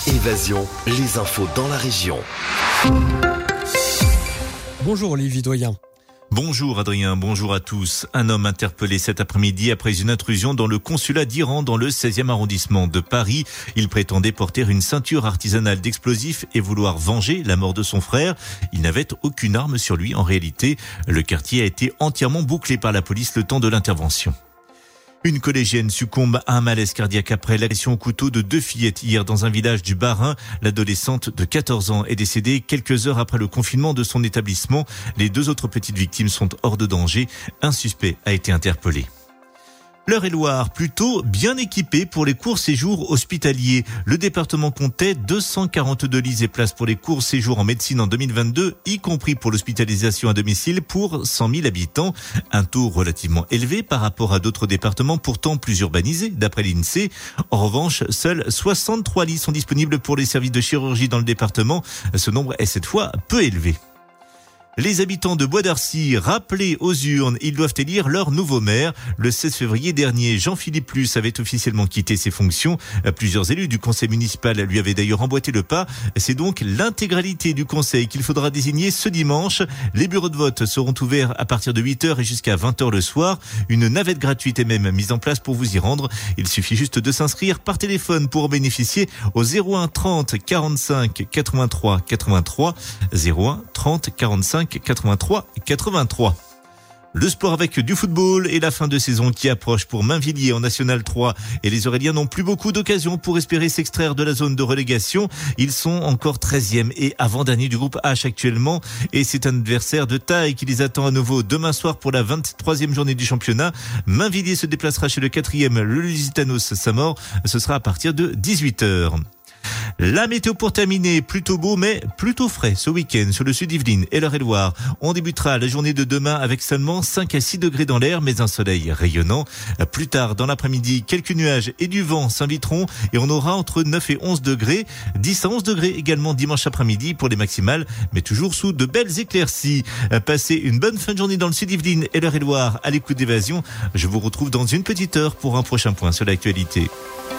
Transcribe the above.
Évasion, les infos dans la région. Bonjour Olivier Doyen. Bonjour Adrien, bonjour à tous. Un homme interpellé cet après-midi après une intrusion dans le consulat d'Iran dans le 16e arrondissement de Paris. Il prétendait porter une ceinture artisanale d'explosifs et vouloir venger la mort de son frère. Il n'avait aucune arme sur lui en réalité. Le quartier a été entièrement bouclé par la police le temps de l'intervention. Une collégienne succombe à un malaise cardiaque après l'agression au couteau de 2 fillettes hier dans un village du Bas-Rhin. L'adolescente de 14 ans est décédée quelques heures après le confinement de son établissement. Les 2 autres petites victimes sont hors de danger. Un suspect a été interpellé. L'Eure-et-Loir, plutôt bien équipé pour les courts séjours hospitaliers. Le département comptait 242 lits et places pour les courts séjours en médecine en 2022, y compris pour l'hospitalisation à domicile pour 100 000 habitants. Un taux relativement élevé par rapport à d'autres départements pourtant plus urbanisés, d'après l'INSEE. En revanche, seuls 63 lits sont disponibles pour les services de chirurgie dans le département. Ce nombre est cette fois peu élevé. Les habitants de Bois d'Arcy, rappelés aux urnes, ils doivent élire leur nouveau maire. Le 16 février dernier, Jean-Philippe Luce avait officiellement quitté ses fonctions. Plusieurs élus du conseil municipal lui avaient d'ailleurs emboîté le pas. C'est donc l'intégralité du conseil qu'il faudra désigner ce dimanche. Les bureaux de vote seront ouverts à partir de 8h et jusqu'à 20h le soir. Une navette gratuite est même mise en place pour vous y rendre. Il suffit juste de s'inscrire par téléphone pour en bénéficier au 01 30 45 83 83 01 30 45 83 83. Le sport avec du football et la fin de saison qui approche pour Mainvilliers en National 3 et les Auréliens n'ont plus beaucoup d'occasions pour espérer s'extraire de la zone de relégation. Ils sont encore 13e et avant-dernier du groupe H actuellement et c'est un adversaire de taille qui les attend à nouveau demain soir pour la 23e journée du championnat. Mainvilliers se déplacera chez le 4e, le Lusitanos Samor. Ce sera à partir de 18h. La météo pour terminer, plutôt beau mais plutôt frais ce week-end sur le sud Yvelines et l'Eure-et-Loir. On débutera la journée de demain avec seulement 5 à 6 degrés dans l'air mais un soleil rayonnant. Plus tard dans l'après-midi, quelques nuages et du vent s'inviteront et on aura entre 9 et 11 degrés. 10 à 11 degrés également dimanche après-midi pour les maximales mais toujours sous de belles éclaircies. Passez une bonne fin de journée dans le sud Yvelines et l'Eure-et-Loir à l'écoute d'Évasion. Je vous retrouve dans une petite heure pour un prochain point sur l'actualité.